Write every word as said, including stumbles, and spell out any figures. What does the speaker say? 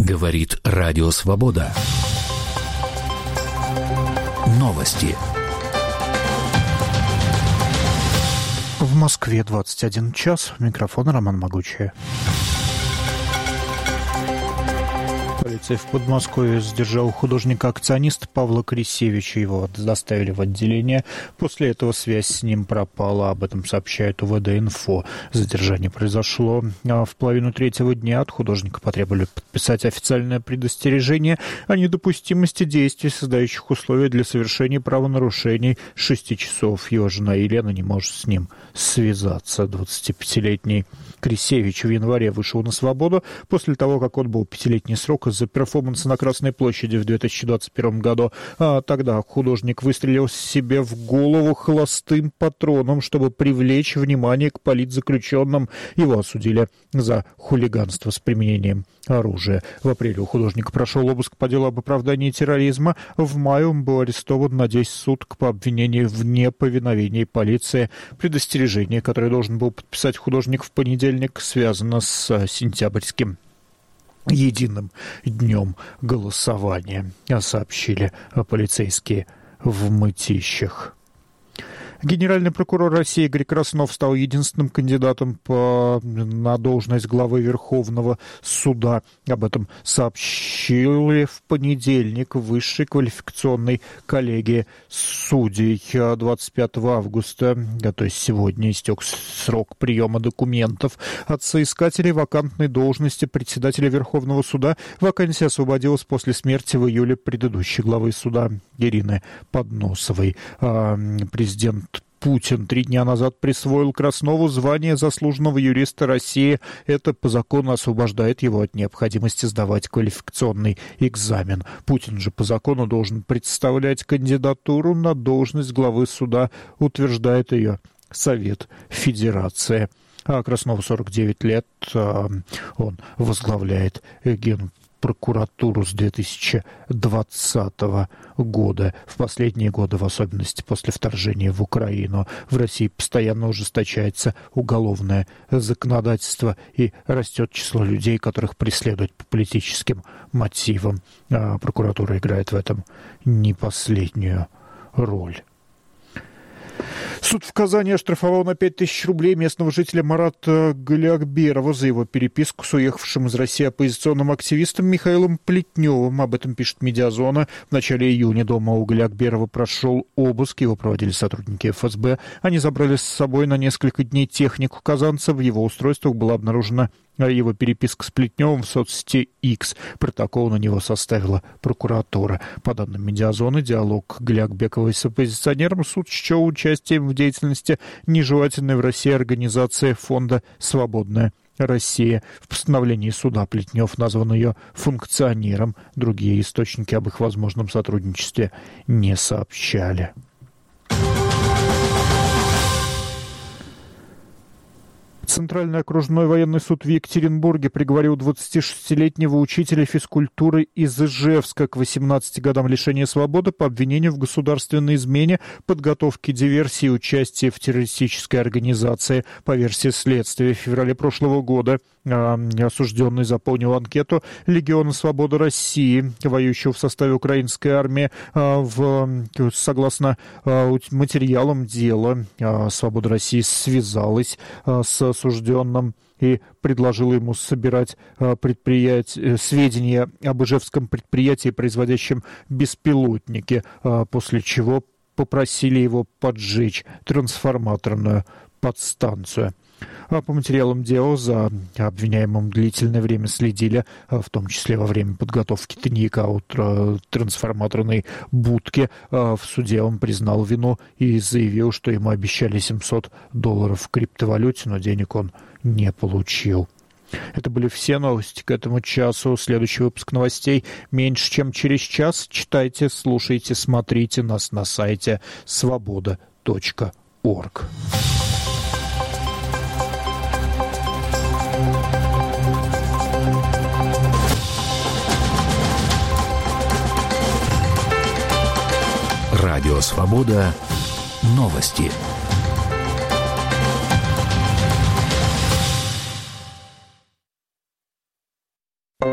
Говорит Радио Свобода. Новости. В Москве двадцать один час. Микрофон Роман Могучий. Полиция в Подмосковье задержала художника-акциониста Павла Крисевича. Его доставили в отделение. После этого связь с ним пропала. Об этом сообщает УВД-Инфо. Задержание произошло в половину третьего дня. От художника потребовали подписать официальное предостережение о недопустимости действий, создающих условия для совершения правонарушений. С шести часов его жена Елена не может с ним связаться. двадцатипятилетний Крисевич в январе вышел на свободу после того, как он был пятилетний срок из-за перформанса на Красной площади в две тысячи двадцать первом году. А тогда художник выстрелил себе в голову холостым патроном, чтобы привлечь внимание к политзаключенным. Его осудили за хулиганство с применением оружия. В апреле у художника прошел обыск по делу об оправдании терроризма. В мае он был арестован на десять суток по обвинению в неповиновении полиции. Предостережение, которое должен был подписать художник в понедельник, связано с сентябрьским единым днем голосования, сообщили полицейские в Мытищах. Генеральный прокурор России Игорь Краснов стал единственным кандидатом по, на должность главы Верховного суда. Об этом сообщили в понедельник в Высшей квалификационной коллегии судей. двадцать пятого августа, то есть сегодня, истек срок приема документов от соискателей вакантной должности председателя Верховного суда. Вакансия освободилась после смерти в июле предыдущей главы суда Ирины Подносовой. Президент Путин три дня назад присвоил Краснову звание заслуженного юриста России. Это по закону освобождает его от необходимости сдавать квалификационный экзамен. Путин же по закону должен представлять кандидатуру на должность главы суда, утверждает ее Совет Федерации. А Краснову сорок девять лет, он возглавляет Генпрокуратуру. прокуратуру с две тысячи двадцатого года. В последние годы, в особенности после вторжения в Украину, в России постоянно ужесточается уголовное законодательство и растет число людей, которых преследуют по политическим мотивам. А прокуратура играет в этом не последнюю роль. Суд в Казани оштрафовал на пять тысяч рублей местного жителя Марата Галиакберова за его переписку с уехавшим из России оппозиционным активистом Михаилом Плетневым. Об этом пишет «Медиазона». В начале июня дома у Галиакберова прошел обыск. Его проводили сотрудники эф эс бэ. Они забрали с собой на несколько дней технику казанца. В его устройствах была обнаружена его переписка с Плетневым в соцсети X. Протокол на него составила прокуратура. По данным «Медиазоны», диалог Галиакбекова с оппозиционером суд счел участием в деятельности нежелательной в России организации фонда «Свободная Россия». В постановлении суда Плетнев назван ее функционером. Другие источники об их возможном сотрудничестве не сообщали. Центральный окружной военный суд в Екатеринбурге приговорил двадцатишестилетнего учителя физкультуры из Ижевска к восемнадцати годам лишения свободы по обвинению в государственной измене, подготовке диверсии и участии в террористической организации. По версии следствия, в феврале прошлого года осужденный заполнил анкету Легиона Свободы России, воюющего в составе украинской армии. В, согласно материалам дела, Свобода России связалась с осужденным и предложила ему собирать предприятие, сведения об ижевском предприятии, производящем беспилотники, после чего попросили его поджечь трансформаторную подстанцию. По материалам дела за обвиняемым длительное время следили, в том числе во время подготовки тайника у трансформаторной будки. В суде он признал вину и заявил, что ему обещали семьсот долларов в криптовалюте, но денег он не получил. Это были все новости к этому часу. Следующий выпуск новостей меньше, чем через час. Читайте, слушайте, смотрите нас на сайте свобода точка орг. Радио «Свобода». Новости.